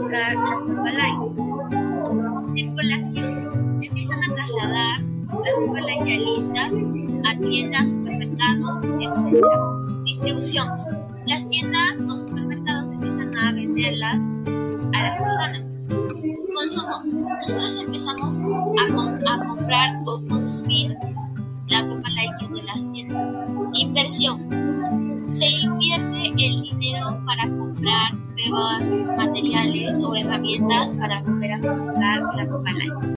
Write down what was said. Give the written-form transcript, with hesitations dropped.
fabricar la ropa light. Circulación. Empiezan a trasladar las ropa light ya listas a tiendas, supermercados, etc. Distribución. Las tiendas o supermercados empiezan a venderlas a las personas. Consumo. Nosotros empezamos a comprar o consumir la ropa light de las tiendas. Inversión. Se invierte el dinero para comprar nuevos materiales o herramientas para volver a fabricar la ropa light.